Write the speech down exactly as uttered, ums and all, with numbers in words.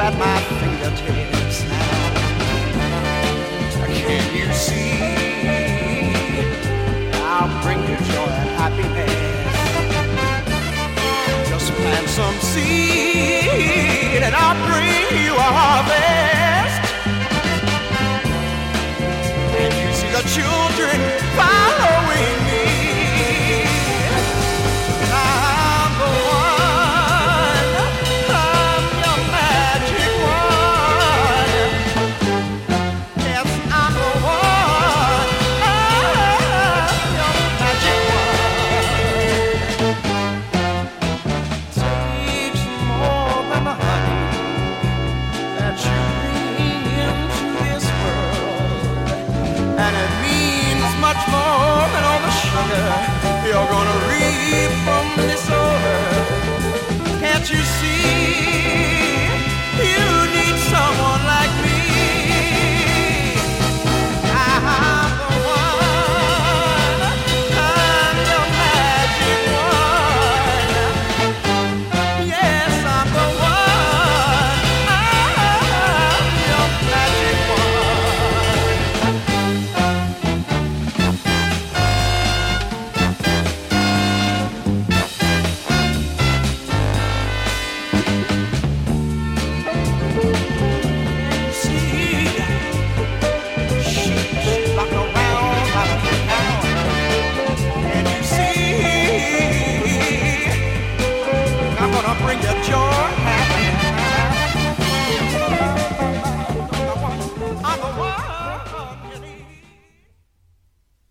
at my fingertips now. Can you see? I'll bring you joy and happiness. Just plant some seed and I'll bring you a harvest. And you see the children cry